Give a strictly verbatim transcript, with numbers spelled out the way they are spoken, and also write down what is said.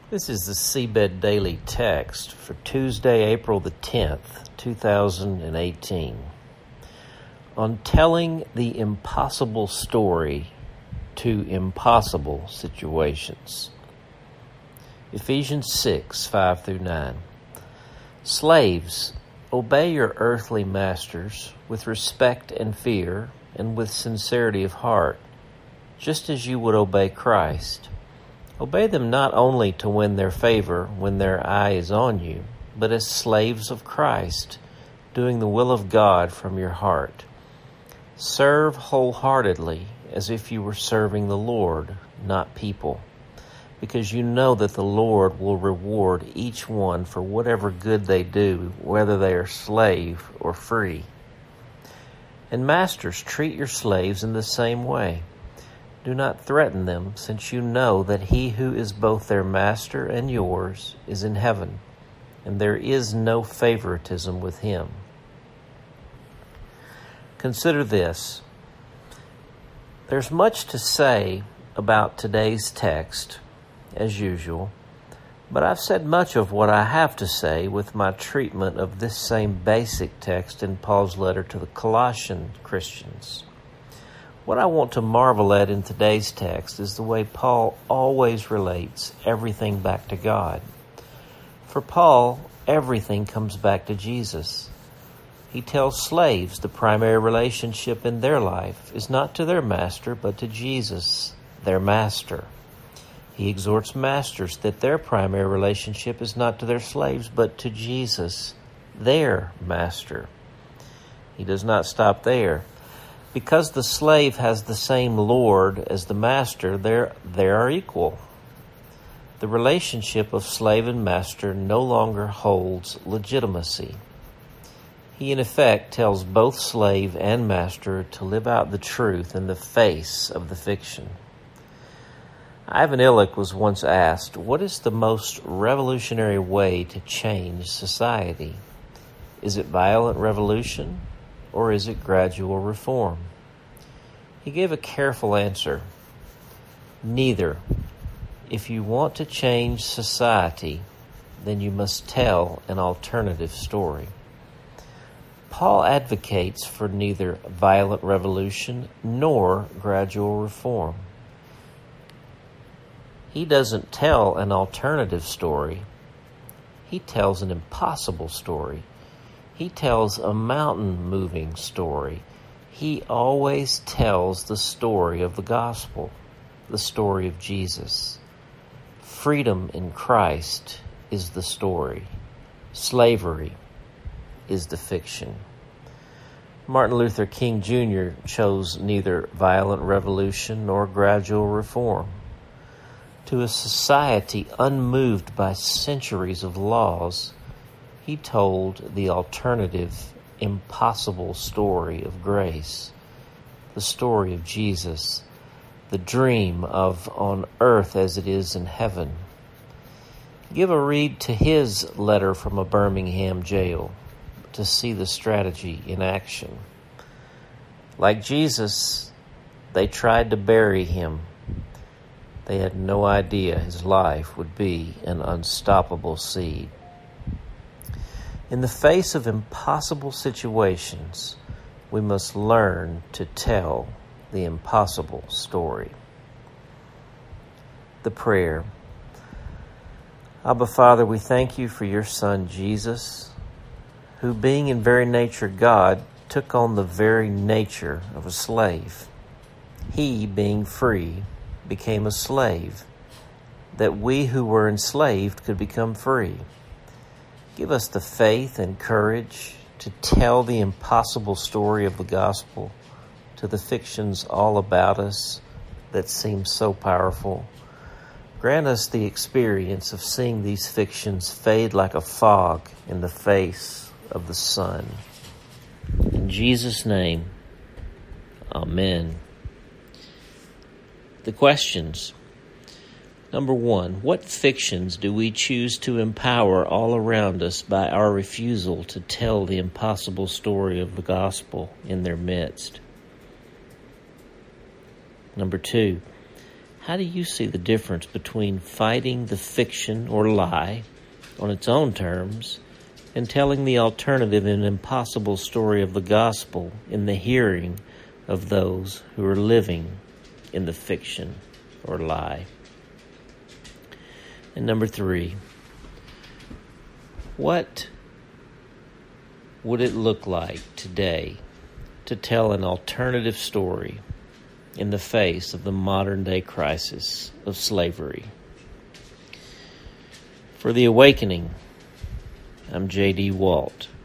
This is the Seabed Daily Text for Tuesday, April the tenth, two thousand eighteen. On telling the impossible story to impossible situations. Ephesians six, five through nine. Slaves, obey your earthly masters with respect and fear and with sincerity of heart, just as you would obey Christ. Obey them not only to win their favor when their eye is on you, but as slaves of Christ, doing the will of God from your heart. Serve wholeheartedly as if you were serving the Lord, not people, because you know that the Lord will reward each one for whatever good they do, whether they are slave or free. And masters, treat your slaves in the same way. Do not threaten them, since you know that he who is both their master and yours is in heaven, and there is no favoritism with him. Consider this. There's much to say about today's text, as usual, but I've said much of what I have to say with my treatment of this same basic text in Paul's letter to the Colossian Christians. What I want to marvel at in today's text is the way Paul always relates everything back to God. For Paul, everything comes back to Jesus. He tells slaves the primary relationship in their life is not to their master, but to Jesus, their master. He exhorts masters that their primary relationship is not to their slaves, but to Jesus, their master. He does not stop there. Because the slave has the same Lord as the master, they they are equal. The relationship of slave and master no longer holds legitimacy. He, in effect, tells both slave and master to live out the truth in the face of the fiction. Ivan Illich was once asked, what is the most revolutionary way to change society? Is it violent revolution? Or is it gradual reform? He gave a careful answer. Neither. If you want to change society, then you must tell an alternative story. Paul advocates for neither violent revolution nor gradual reform. He doesn't tell an alternative story. He tells an impossible story. He tells a mountain-moving story. He always tells the story of the gospel, the story of Jesus. Freedom in Christ is the story. Slavery is the fiction. Martin Luther King Junior chose neither violent revolution nor gradual reform. To a society unmoved by centuries of laws, he told the alternative, impossible story of grace, the story of Jesus, the dream of on earth as it is in heaven. Give a read to his letter from a Birmingham jail to see the strategy in action. Like Jesus, they tried to bury him. They had no idea his life would be an unstoppable seed. In the face of impossible situations, we must learn to tell the impossible story. The prayer. Abba, Father, we thank you for your Son, Jesus, who, being in very nature God, took on the very nature of a slave. He, being free, became a slave, that we who were enslaved could become free. Give us the faith and courage to tell the impossible story of the gospel to the fictions all about us that seem so powerful. Grant us the experience of seeing these fictions fade like a fog in the face of the sun. In Jesus' name, amen. The questions. Number one, what fictions do we choose to empower all around us by our refusal to tell the impossible story of the gospel in their midst? Number two, How do you see the difference between fighting the fiction or lie on its own terms and telling the alternative and impossible story of the gospel in the hearing of those who are living in the fiction or lie? And number three, what would it look like today to tell an alternative story in the face of the modern-day crisis of slavery? For The Awakening, I'm J D. Walt.